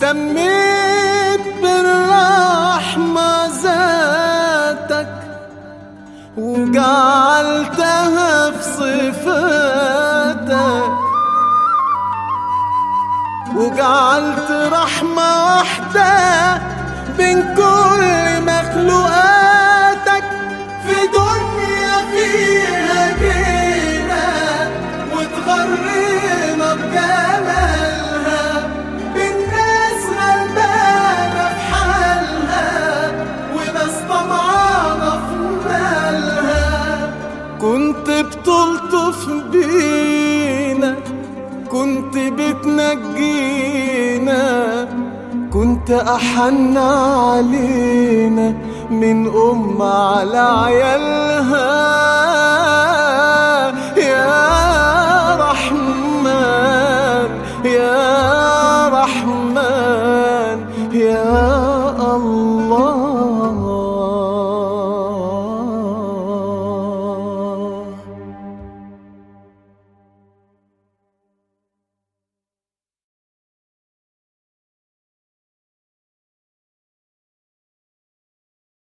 سميت بالرحمة ذاتك وجعلتها في صفاتك، وجعلت رحمة واحدة بين كل مخلوقاتك في دنيا فيها جينا وتغرينا بجمالها، بين ناس غلبانة في حالها وناس طمعانة في مالها. كنت بتلطف بينا، كنت بتنجينا، كنت أحن علينا من أم على عيالها. يا رحمن يا